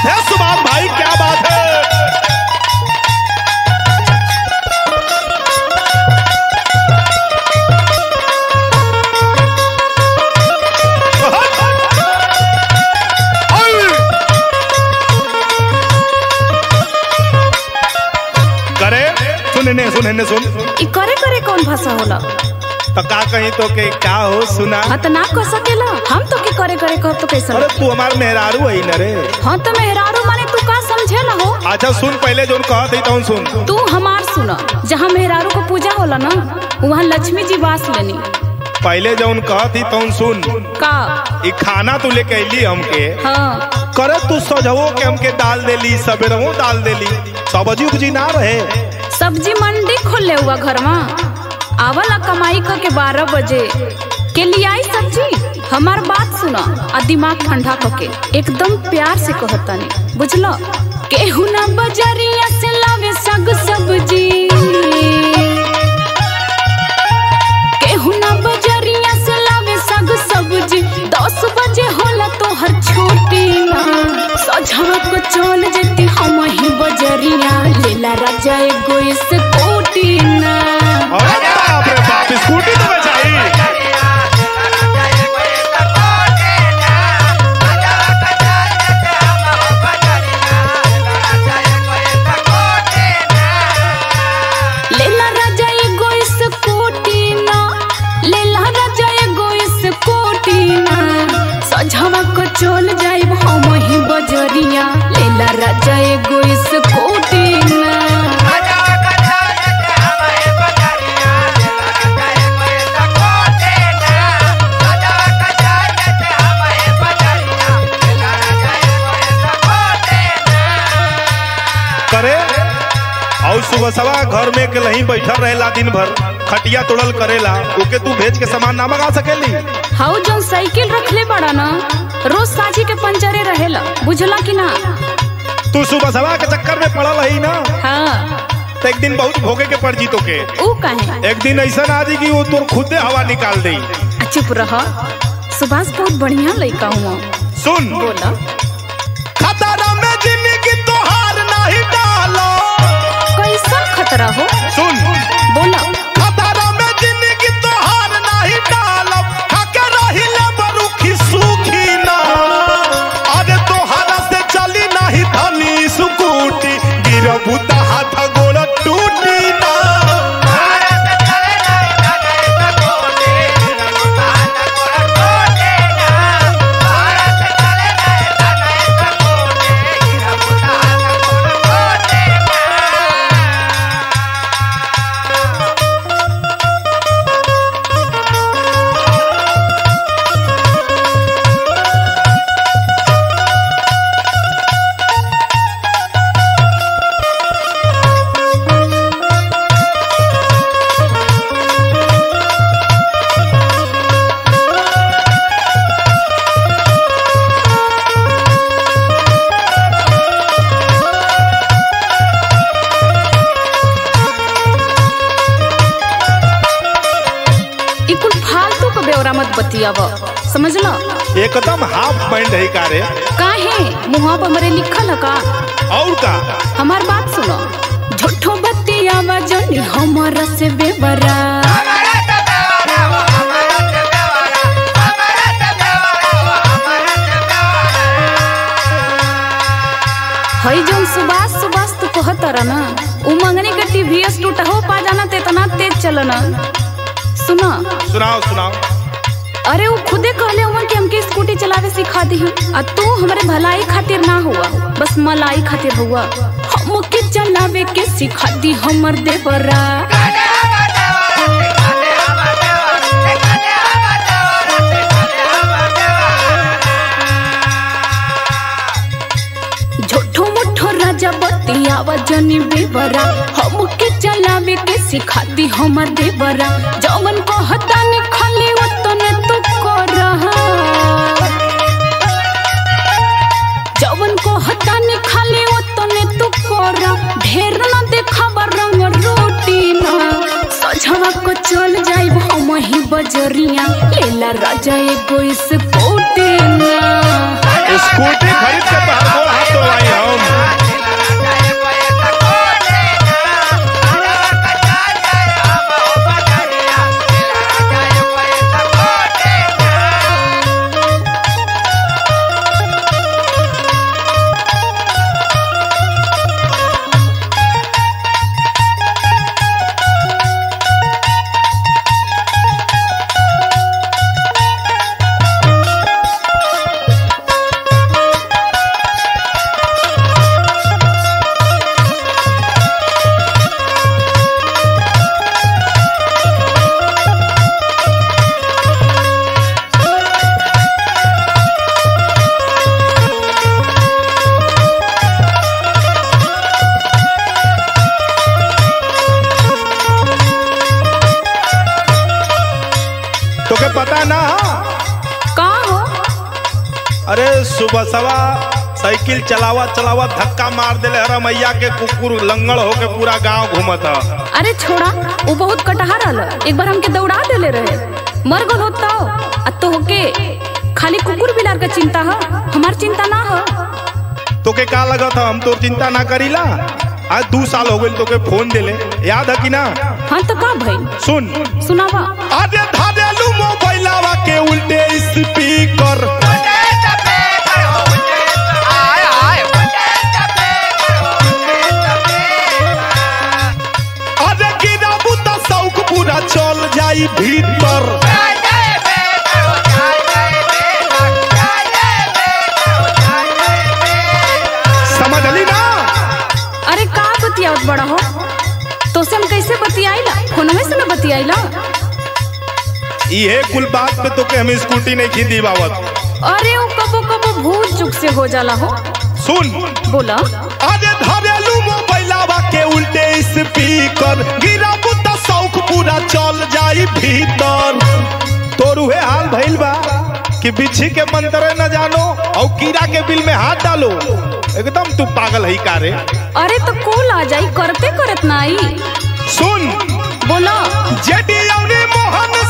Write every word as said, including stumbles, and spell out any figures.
बात है सुभाष भाई, क्या बात है। करे सुन ने सुन ने सुन ई करे करे कौन भाषा होला? तो का कहीं तो के का हो सुना। हाँ तो ना कह सकेला, हम तो के करे करे कह तो कैसे? अरे तू हमार मेहरारू है न रे। हाँ तो मेहरारू माने तू का समझे ना हो? अच्छा सुन, पहले जो कहत है तो सुन। तू हमार सुना, जहाँ मेहरारू को पूजा होला ना वहाँ लक्ष्मी जी वास लेनी। पहले जो कहत ही तो सुन का ई खाना तू लेके अली हमके। हाँ करे तू सजवो के हमके डाल देली, सवेरवो डाल देली, सब्जी उब्जी ना रहे। सब्जी मंडी खोले हुआ घर में आवला कमाई का के बारह बजे के लिए आई सब्जी। हमार बात सुना आ दिमाग ठंडा करके एकदम प्यार से कहतनी, बुझलो? केहू ना बजरिया से लावे सग सब्जी, केहू ना बजरिया से लावे सग सब्जी। दस बजे होला तो हर छोटी ना सझवा को चल जेती हम ही बजरिया लेला राजा एगो इस कोटी ना। अरे बाप रे बाप, स्कूटी तो बचाई। लेला राजा एगो इस कोटी ना, लेला राजा एगो इस कोटी ना सझवा को चल जाइब हम ही बजरिया लेला राजा एगो इस कोटी ना। करे और सुबह सवा घर में के लही बैठल रहेला, दिन भर खटिया तोड़ल करेला, ओके तू भेज के सामान ना मंगा सकेली। हाउ जो साइकिल रखले बड़ा ना रोज साझी के पंचरे रहेला, बुझला कि ना? तू सुबह सवा के चक्कर में पड़ल रही ना। हाँ तो एक दिन बहुत भोगे के पड़ जी तो के। ऊ काहे? एक दिन ऐसा ना जी कि वो तोर खुदे हवा निकाल दे। चुप रह, सुभाष बहुत बढ़िया लड़का हूँ। सुन बोला खतरा में जिंदगी तोहार नहीं डालो। कैसा खतरा हो? सुन बोला खतरा में जिंदगी तोहार नहीं डालो, खाके रही ले बरुखी सुखी ना। अरे तोहारा से चली नहीं धनी सुकूटी, गिरबू त हाथ गोड़ टूटी ना। बतियाव समझला? एकदम हाफ पैंट है का रे? काहे मुहा पर हमरे लिखल है का? और का? हमार बात सुनो, झूठो बतियावा जनी हमारा से बेवरा। हई जौन सुबास सुबास तू कहत रहा ना, उ मंगनी के टीवीएस टूटा हो पा जाना ते इतना तेज चलना। सुना सुनाओ सुनाओ। अरे वो खुदे कहले हुआ कि हमके स्कूटी चलावे सिखा दी, और तू हमारे भलाई खातिर ना हुआ, बस मलाई खातिर हुआ। हमके चलावे के सिखा दी हमर देवरा। झूठो मुठो राजा बतियावा जनी बेवरा, हमके चलावे के सिखा दी हमर देवरा। जवन कहता ने खाली उतने तू कर रहा, जवन कहता ने खाली उतने तू कर रहा। ढेर ना देखावा रंग रोटी ना, सझवा को चल जाइब हम ही बजरिया, लेला राजा एगो स्कूटी ना। स्कूटी खरीद के पहले हाथ तो अरे सुबह सवा साइकिल चलावा चलावा धक्का मार देले हरा मैया के कुकुर लंगड़ होके पूरा गांव घूमत है। अरे छोड़ा, वो बहुत कटहा रहल, एक बार हमके दौड़ा देले रहे, मर गल होता आ तो होके खाली कुकुर बिलार का चिंता है, हमार चिंता ना है। तो के का लगा था हम तो चिंता ना करीला। आज दो साल हो गए तो के फोन देले, याद है कि ना? हाँ तो का भाई सुन सुनावा। अरे धारेलू मोबाइलावा के उल्टे स्पीकर, अरे गिराबू तो शौक पूरा चल जाई भीतर। समझ ली ना? अरे का बतियावत बड़ा हो, तो से हम कैसे बतियाइला, फोनवे से ना बतियाइला। ये कुल बात पे तो के हम स्कूटी नहीं खींची बावत। अरे वो कबो कबो भूल चुक से हो जाला हो। सुन बोला। अरे धरेलू मोबाइलावा के उल्टे स्पीकर, गिराबू तो शौक पूरा चल जाई भीतर। तोर उहे हाल भइल बा कि बिच्छी के मंत्र न जानो और कीड़ा के बिल में हाथ डालो, एकदम तू पागल है का रे? अरे तो कूल आ जाई, करते करत ना आई। सुन बोला। जेडी औरी मोहन